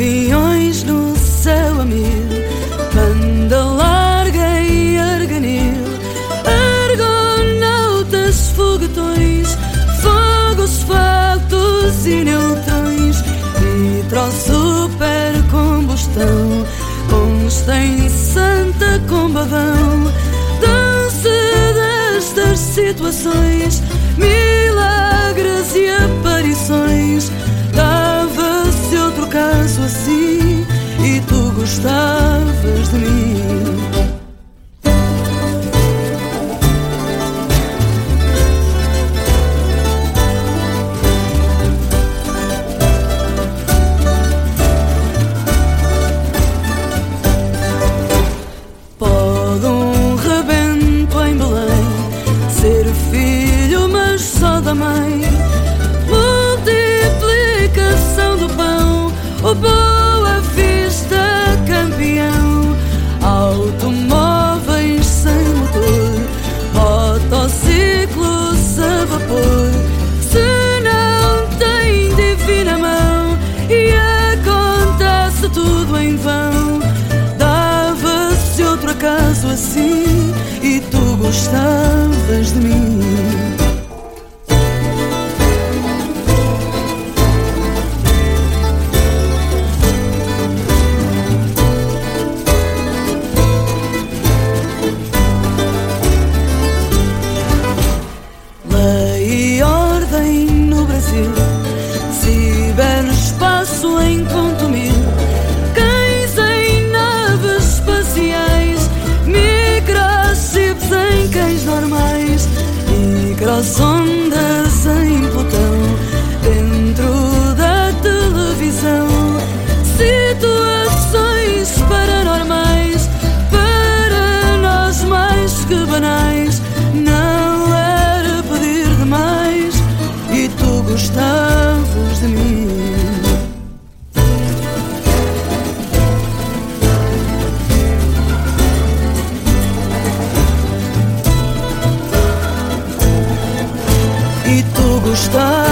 aviões no céu a mil, banda larga e arganil, argonautas, foguetões, fogos, factos e neutrões, nitro, supercombustão, Constem, Santa, Combadão. Dão-se destas situações milagres e aparições. Dava-se outro caso assim e tu gostavas de mim. Pode um rebento em Belém ser filho, mas só da mãe. Multiplicação do pão, o Boa Vista campeão. Automóveis sem motor, motociclos a vapor. Se não tem divina mão e acontece tudo em vão, dava-se outro acaso assim e tu gostavas de mim. Lei e ordem no Brasil, ciberespaço em conto mil, cães em naves espaciais, microchips em cães normais, microsondas em Plutão, dentro da televisão, situações paranormais, para nós mais que banais. Não era pedir demais e tu gostavas de mim. E tu gostavas